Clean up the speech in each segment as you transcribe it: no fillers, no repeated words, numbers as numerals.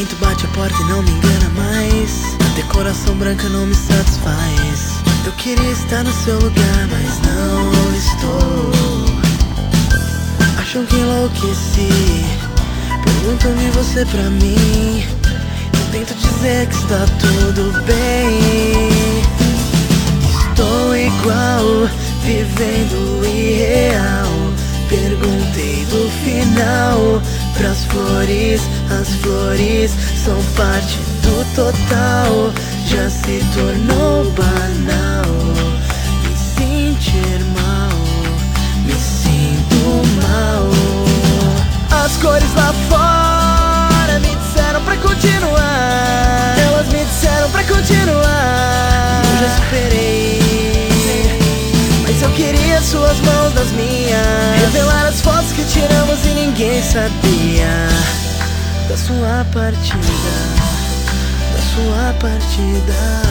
vento bate a porta e não me engana mais. Decoração branca não me satisfaz. Eu queria estar no seu lugar, mas não estou. Acham que enlouqueci, perguntam de você pra mim. Eu tento dizer que está tudo bem. Estou igual, vivendo o irreal. Perguntei do final pras flores. As flores são parte do total. Já se tornou banal me sentir mal, me sinto mal. As cores lá fora me disseram pra continuar. Elas me disseram pra continuar. Eu já superei, mas eu queria suas mãos nas minhas. Revelar as fotos que tiramos e ninguém sabia da sua partida, da sua partida.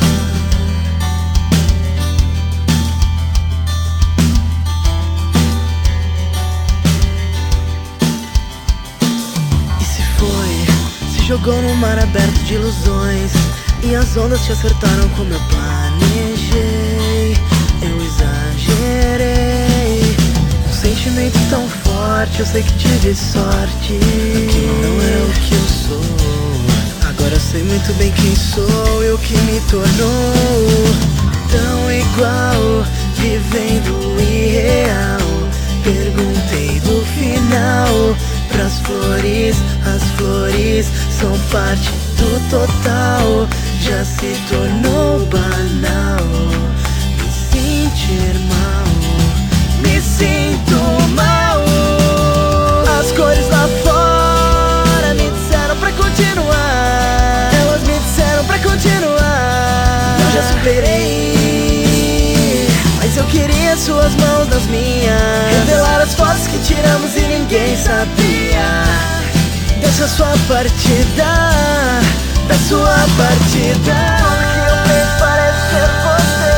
Jogou no mar aberto de ilusões e as ondas te acertaram como eu planejei. Eu exagerei. Um sentimento tão forte, eu sei que tive sorte. Aquilo não é o que eu sou. Agora eu sei muito bem quem sou e o que me tornou tão igual, vivendo o irreal. Perguntei do final pras flores. As flores são parte do total. Já se tornou banal me sentir mal, me sinto mal. As cores lá fora me disseram pra continuar. Elas me disseram pra continuar. Eu já superei, mas eu queria suas mãos nas minhas. Revelar as fotos que tiramos e ninguém sabia dessa sua partida, da sua partida. Tudo que eu penso parece ser você.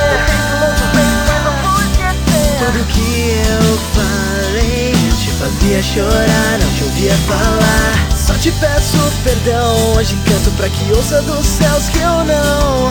Tudo que eu falei te fazia chorar, não te ouvia falar. Só te peço perdão, hoje canto pra que ouça dos céus que eu não